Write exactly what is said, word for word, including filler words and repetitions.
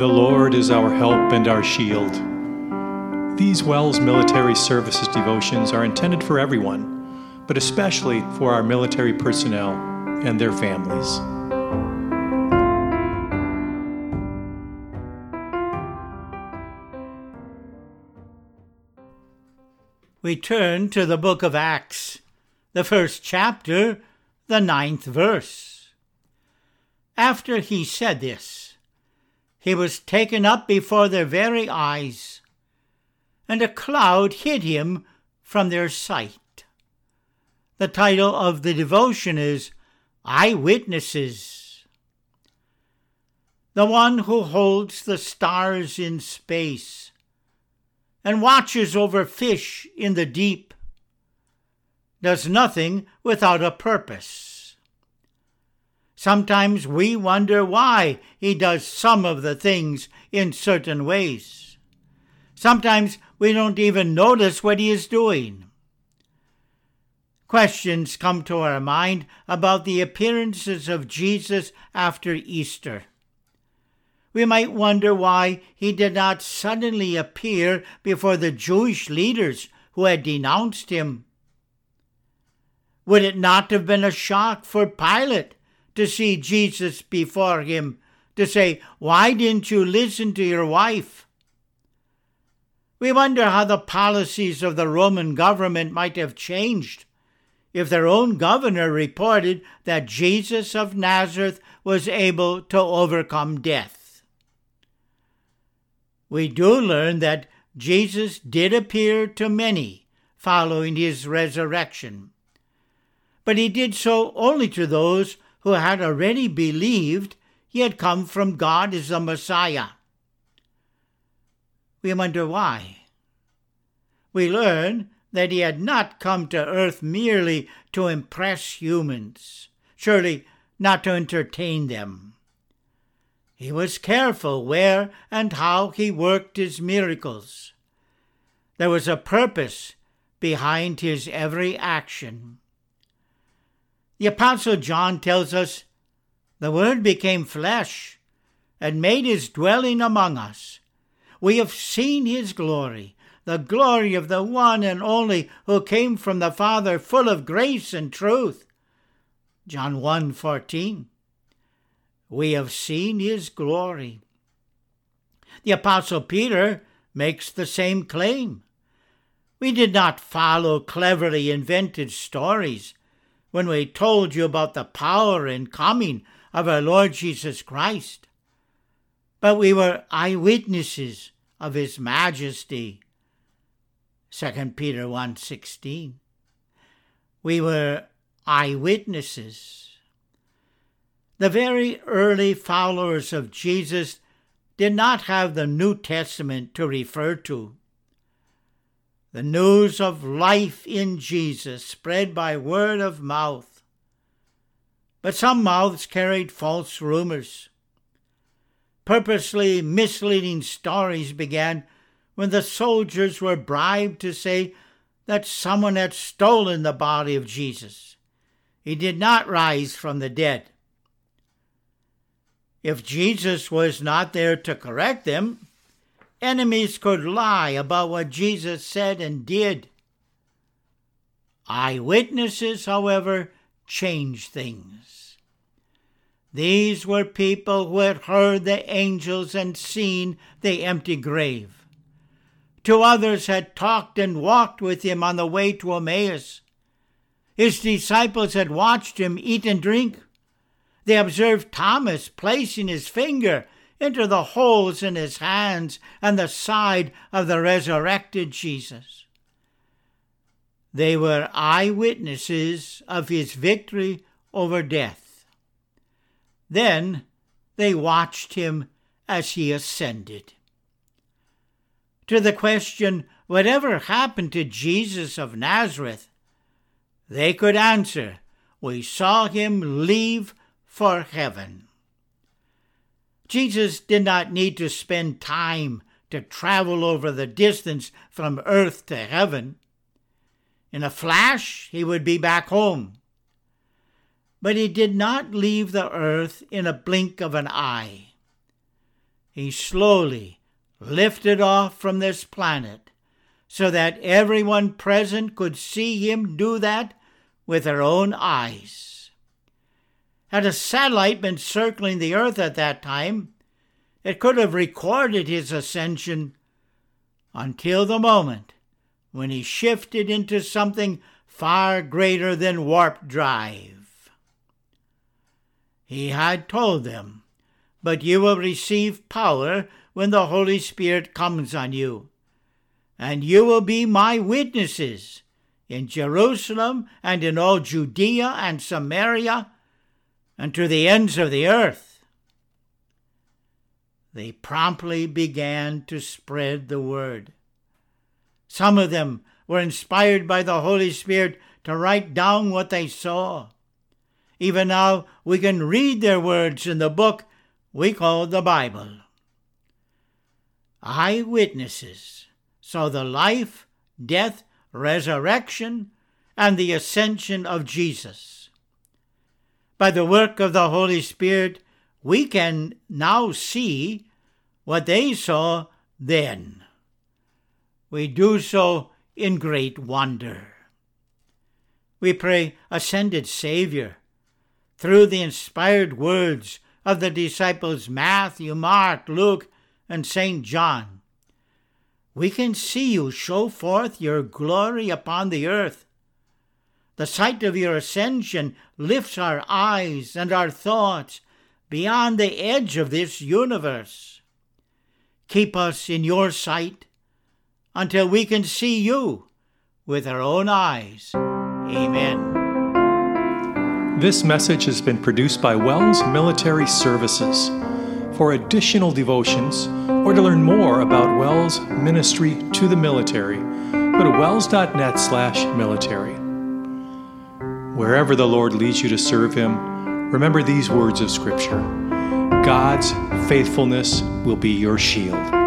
The Lord is our help and our shield. These WELS Military Services devotions are intended for everyone, but especially for our military personnel and their families. We turn to the book of Acts, the first chapter, the ninth verse. After he said this, he was taken up before their very eyes, and a cloud hid him from their sight. The title of the devotion is Eyewitnesses. The one who holds the stars in space and watches over fish in the deep does nothing without a purpose. Sometimes we wonder why he does some of the things in certain ways. Sometimes we don't even notice what he is doing. Questions come to our mind about the appearances of Jesus after Easter. We might wonder why he did not suddenly appear before the Jewish leaders who had denounced him. Would it not have been a shock for Pilate to see Jesus before him, to say, "Why didn't you listen to your wife?" We wonder how the policies of the Roman government might have changed if their own governor reported that Jesus of Nazareth was able to overcome death. We do learn that Jesus did appear to many following his resurrection, but he did so only to those who had already believed he had come from God as the Messiah. We wonder why. We learn that he had not come to earth merely to impress humans, surely not to entertain them. He was careful where and how he worked his miracles. There was a purpose behind his every action. The Apostle John tells us, "The Word became flesh and made his dwelling among us. We have seen his glory, the glory of the one and only who came from the Father, full of grace and truth." John one fourteen. We have seen his glory. The Apostle Peter makes the same claim. We did not follow cleverly invented stories when we told you about the power and coming of our Lord Jesus Christ, but we were eyewitnesses of his majesty. Second Peter one sixteen. We were eyewitnesses. The very early followers of Jesus did not have the New Testament to refer to. The news of life in Jesus spread by word of mouth. But some mouths carried false rumors. Purposely misleading stories began when the soldiers were bribed to say that someone had stolen the body of Jesus. He did not rise from the dead. If Jesus was not there to correct them, enemies could lie about what Jesus said and did. Eyewitnesses, however, changed things. These were people who had heard the angels and seen the empty grave. Two others had talked and walked with him on the way to Emmaus. His disciples had watched him eat and drink. They observed Thomas placing his finger into the holes in his hands and the side of the resurrected Jesus. They were eyewitnesses of his victory over death. Then they watched him as he ascended. To the question, "Whatever happened to Jesus of Nazareth?" they could answer, "We saw him leave for heaven." Jesus did not need to spend time to travel over the distance from earth to heaven. In a flash, he would be back home. But he did not leave the earth in a blink of an eye. he slowly lifted off from this planet so that everyone present could see him do that with their own eyes. Had a satellite been circling the earth at that time, it could have recorded his ascension until the moment when he shifted into something far greater than warp drive. He had told them, "But you will receive power when the Holy Spirit comes on you, and you will be my witnesses in Jerusalem and in all Judea and Samaria and to the ends of the earth." They promptly began to spread the word. Some of them were inspired by the Holy Spirit to write down what they saw. Even now, we can read their words in the book we call the Bible. Eyewitnesses saw the life, death, resurrection, and the ascension of Jesus. By the work of the Holy Spirit, we can now see what they saw then. We do so in great wonder. We pray, Ascended Savior, through the inspired words of the disciples Matthew, Mark, Luke, and Saint John, we can see you show forth your glory upon the earth. The sight of your ascension lifts our eyes and our thoughts beyond the edge of this universe. Keep us in your sight until we can see you with our own eyes. Amen. This message has been produced by Wells Military Services. For additional devotions or to learn more about Wells ministry to the military, go to wells.net slash military. Wherever the Lord leads you to serve Him, remember these words of Scripture: God's faithfulness will be your shield.